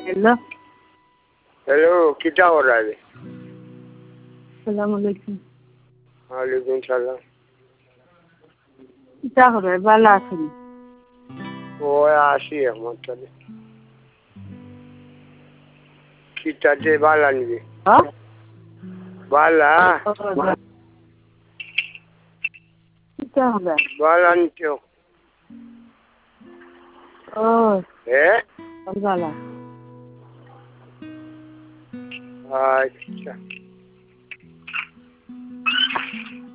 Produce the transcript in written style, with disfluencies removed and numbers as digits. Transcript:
Hello. Hello, क्या हो रहा है? सलाम अलैकुम। वालेकुम सलाम। क्या हो रहा है? बाला आसनी। वो आशी है मतलब kita de bala ni हाँ? bala क्या हो रहा है? bala ni क्यों ओह, है? बाला। अच्छा